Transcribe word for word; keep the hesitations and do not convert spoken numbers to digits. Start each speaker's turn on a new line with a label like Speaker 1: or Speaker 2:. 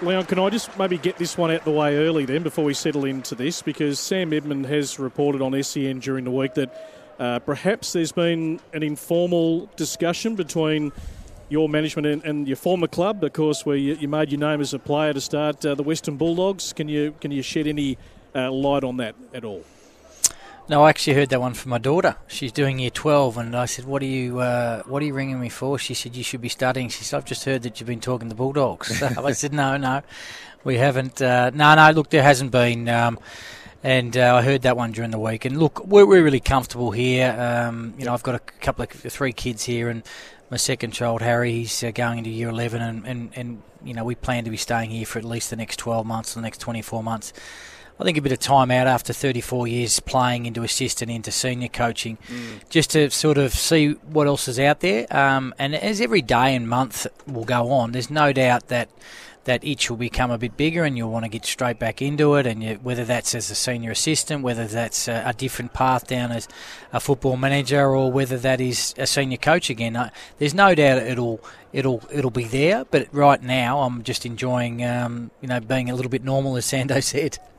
Speaker 1: Leon, can I just maybe get this one out the way early then before we settle into this? Because Sam Edmund has reported on S E N during the week that uh, perhaps there's been an informal discussion between your management and, and your former club, of course, where you, you made your name as a player to start uh, the Western Bulldogs. Can you can you shed any uh, light on that at all?
Speaker 2: No, I actually heard that one from my daughter. She's doing year twelve, and I said, "What are you, uh, what are you ringing me for?" She said, "You should be studying." She said, "I've just heard that you've been talking to Bulldogs." So I said, "No, no, we haven't. Uh, no, no. Look, there hasn't been." Um, and uh, I heard that one during the week. And look, we're, we're really comfortable here. Um, you know, I've got a couple of three kids here, and my second child, Harry, he's uh, going into year eleven, and, and, and you know, we plan to be staying here for at least the next twelve months, the next twenty-four months. I think a bit of time out after thirty-four years playing into assistant, into senior coaching, mm. just to sort of see what else is out there. Um, and as every day and month will go on, there's no doubt that that itch will become a bit bigger and you'll want to get straight back into it. And you, whether that's as a senior assistant, whether that's a, a different path down as a football manager, or whether that is a senior coach again, uh, there's no doubt it'll it'll it'll be there. But right now, I'm just enjoying um, you know being a little bit normal, as Sando said.